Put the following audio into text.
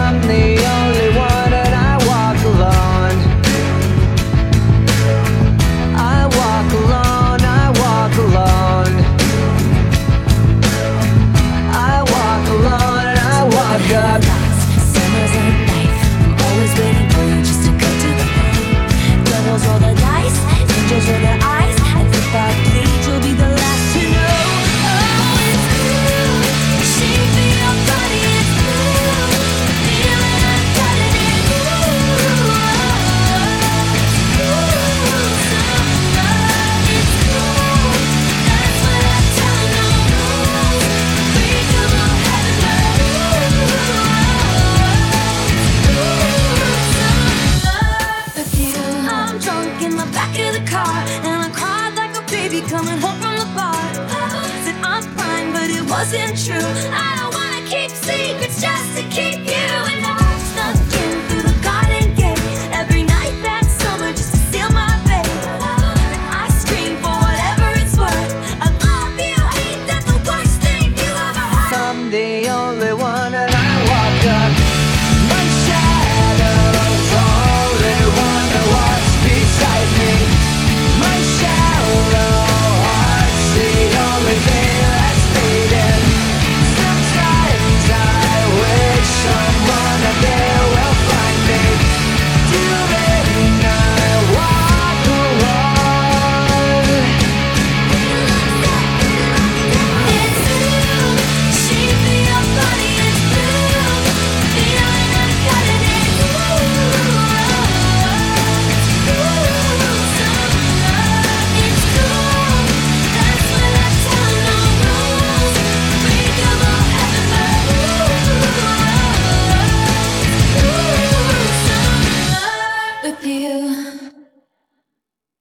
I'm the only one and I walk alone. I walk alone, I walk alone. I walk alone and I walk up. Summer's a knife. I'm always waiting for you just to cut to the bone. Devils roll the dice, angels roll their eyes, and if I bleed, you'll be the last to know. Oh, it's cool. Shape of your body is cool. Feeling I got it in you. It's cool, summer. It's cool. That's what I tell no rules. Break 'em all, heaven with you. I'm drunk in the back of the car, and I cried like a baby coming home from the bar. Said I'm fine, but it wasn't true.